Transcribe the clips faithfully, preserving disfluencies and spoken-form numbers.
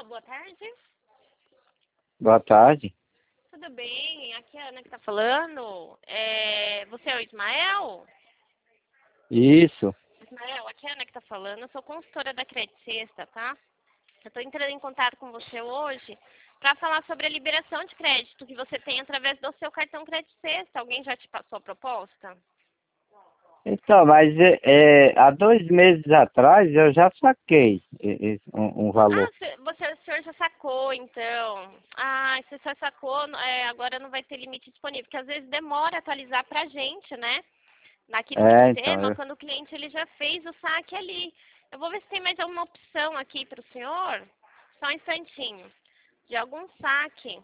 boa tarde. Boa tarde. Tudo bem? Aqui é a Ana que tá falando. É... Você é o Ismael? Isso. Ismael, aqui é a Ana que tá falando. Eu sou consultora da Credit Sexta, tá? Eu tô entrando em contato com você hoje para falar sobre a liberação de crédito que você tem através do seu cartão Credit Sexta. Alguém já te passou a proposta? Então, mas é, é, há dois meses atrás eu já saquei e- e- um, um Ah, valor. cê- você, o senhor já sacou, então. Ah, você só sacou, é, agora não vai ter limite disponível, porque às vezes demora a atualizar pra gente, né? Aqui no É, então, sistema, eu, quando o cliente ele já fez o saque ali. Eu vou ver se tem mais alguma opção aqui para o senhor. Só um instantinho. De algum saque.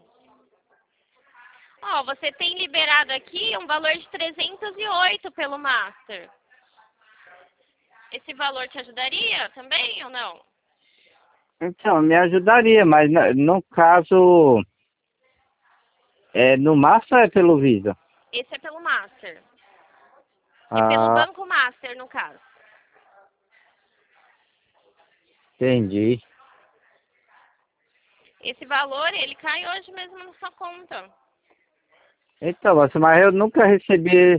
Ó, você tem liberado aqui um valor de trezentos e oito pelo Master. Esse valor te ajudaria também ou não? então, me ajudaria, mas na- no caso, é, no Massa é pelo Visa. Esse é pelo Master. É pelo Ah, Banco Master, no caso. entendi. Esse valor, ele cai hoje mesmo na sua conta. Então, mas mas eu nunca recebi